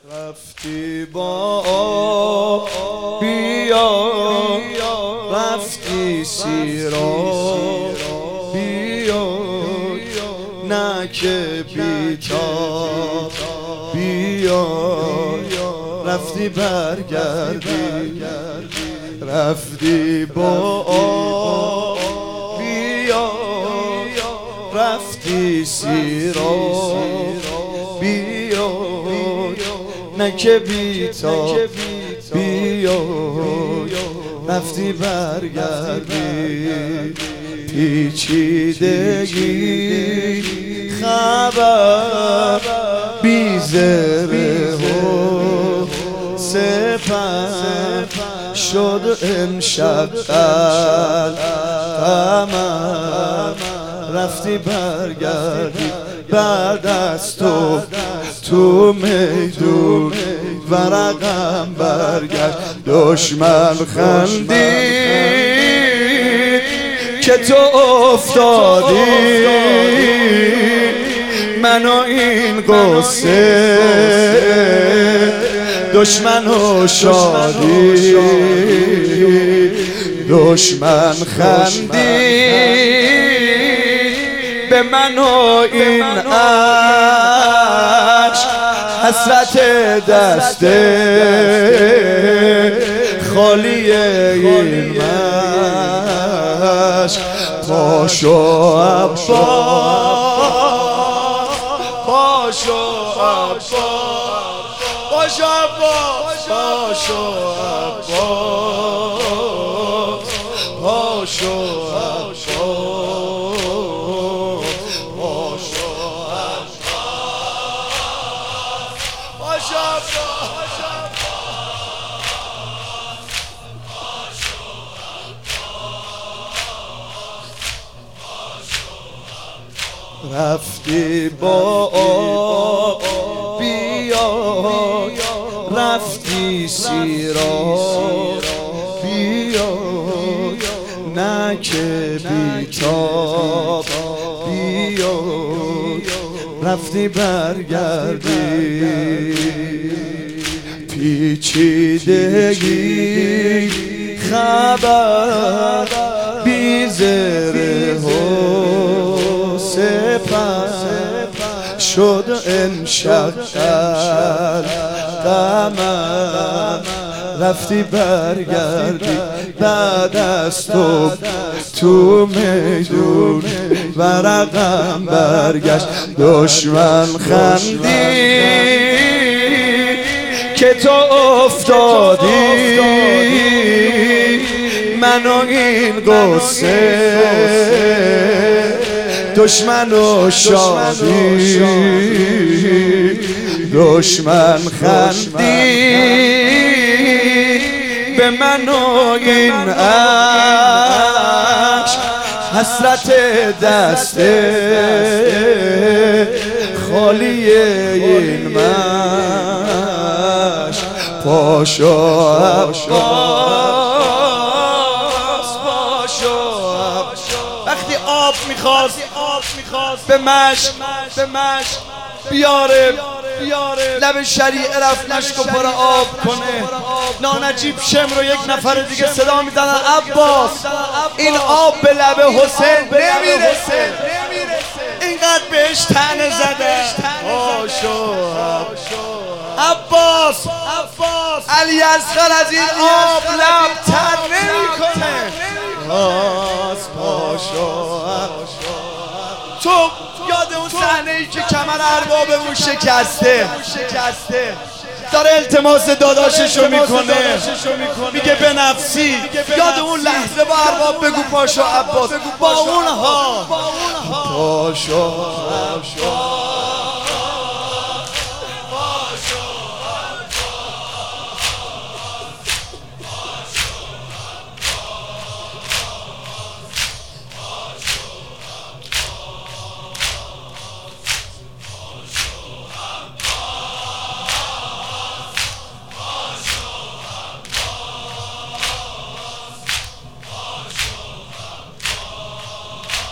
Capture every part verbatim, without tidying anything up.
رفتی با بیا رفتی سیرا بیا نه که بیتا بیا رفتی برگردی رفتی با بیا رفتی سیرا بیا نه که بیتا بیا رفتی برگردی پیچیدگی خبر بی زره و سپر شد امشب قمر رفتی برگردی بعد از تو تو میدون ورقم برگشت دشمن خندید که تو افتادی من و این قصه دشمن و شادی دشمن خندید به من و این عشق حسرت دست خالی این مشق پاشو عباس پاشو عباس پاشو عباس پاشو عباس پاشو عباس رفتی با بیا رفتی سیرا بیا نه که بیتاب بیا رفتی برگردی پیچیدگی خبر بی زره و سپر شد امشب قمر رفتی برگردی بعد از تو تو میدون ورقم برگشت دشمن خندید که تو افتادی من و این قصه دشمن و شادی دشمن خندید به من و این عشق حسرت دست خالی این مشق پاشو عباس پاشو وقتی آب میخواست به مشق به مشق بیاره لب شریعه رفت مشک و پر آب کنه نانجیب شم رو یک نفر دیگه صدا میزنن عباس این آب به لب حسین نمیرسه اینقدر بهش طعنه زده پاشو عباس علی اصغر از این آب لب تر نمیکنه پاشو تو یاد اون صحنه ای که کمر اربابمون شکسته داره التماس داداششو میکنه میگه به نفسی یاد اون لحظه با ارباب بگو پاشو عباس با اونها پاشو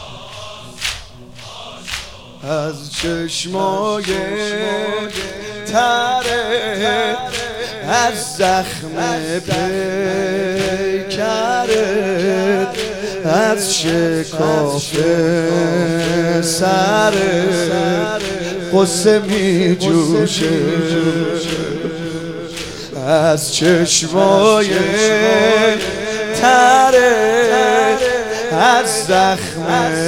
از چشمای تره از زخم پیکرت، از شکاف سرت قصه می جوشه، از چشمای تره از زخم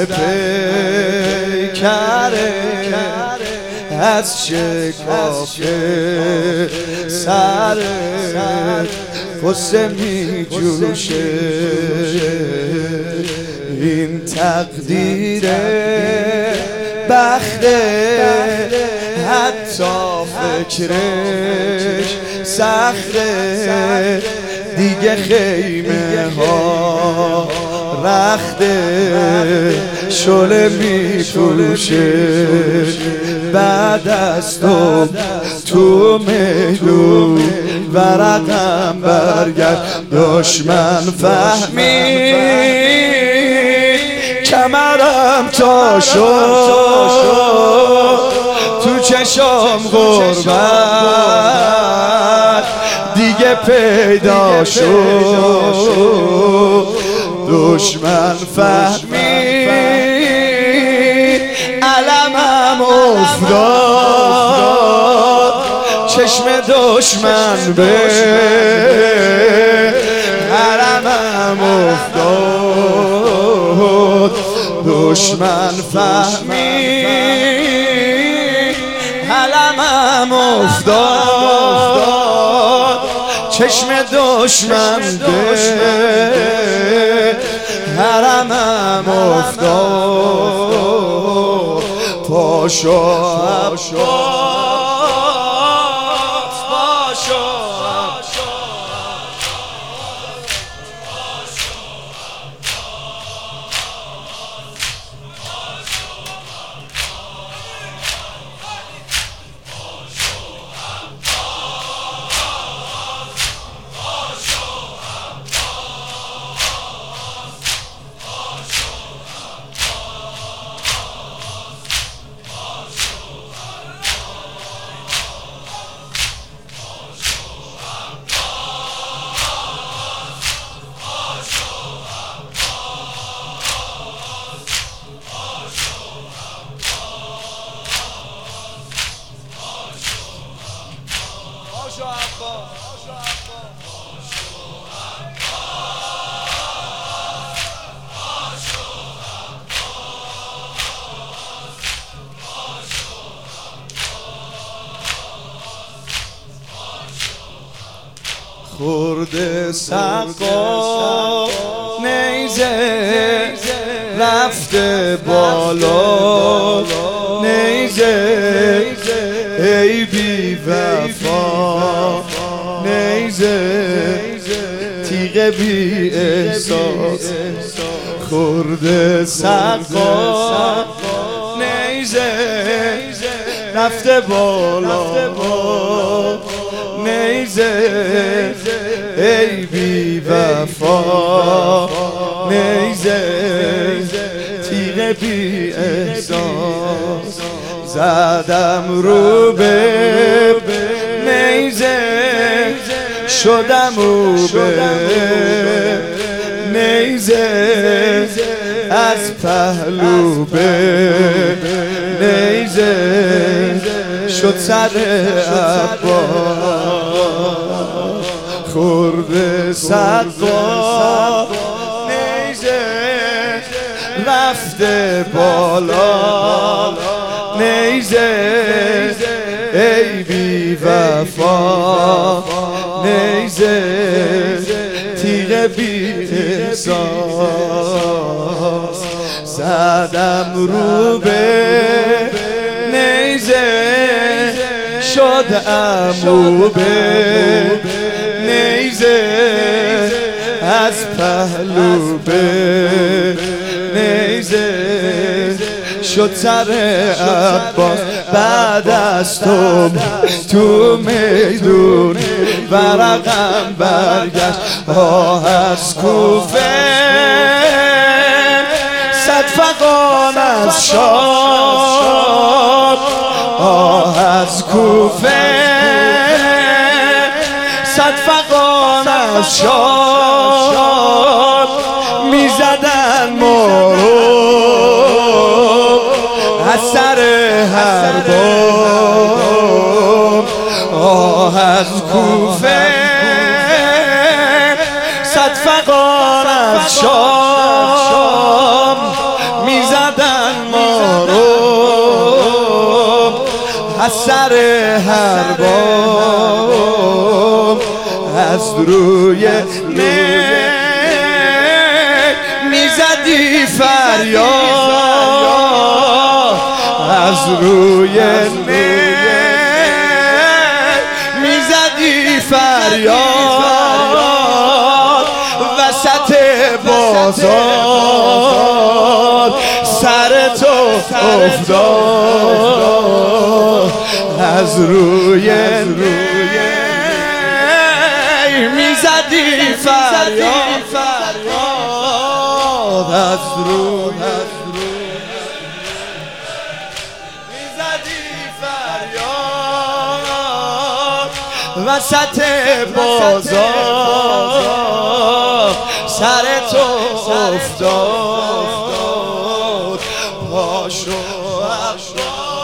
پیکرت، از شکاف سرت قصه می جوشه. این تقدیر بخته حتی فکرش سخته، دیگه خیمه ها رخته شله می پوشه. بعد از تو تو میدون ورقم برگشت، دشمن فهمید کمرم تا شد، تو چشم غربت دیگه پیدا شد. دشمن فهمید علمم افتاد، چشم دشمن به حرمم افتاد. دشمن فهمید علمم افتاد، چشم دشمن به حرمم افتاد. پاشو عباس پاشو خورده سقا نیزه رفته بالا، نیزه ای بی وفا، نیزه تیغ بی احساس. خورده سقا نیزه رفته بالا، نیزه ای بی وفا، نیزه تیغ بی احساس. زدم رو به نیزه شدم رو به نیزه، از پهلو به نیزه شد سر عباس. خورده سقا نیزه رفته بالا، نیزه ای بی وفا، نیزه تیغ بی احساس. زدم رو به نیزه شد عمو به نیزه، از پهلو به نیزه شد سر عباس. بعد از تو تو میدون ورقم برگشت، آه از کوفه صد فغان از شام، آه از کوفه صد فغان از شام میزدن ما رو از سر هر بام. آه از کوفه صد فغان از شام میزدن ما رو از سر هر بام. از روی می میزدی فریاد، از روی می میزدی فریاد. وسط بازار سر تو افتاد، از روی روی میزدی فریاد، از روی میزدی فریاد. وسط بازار سر تو افتاد. پاشو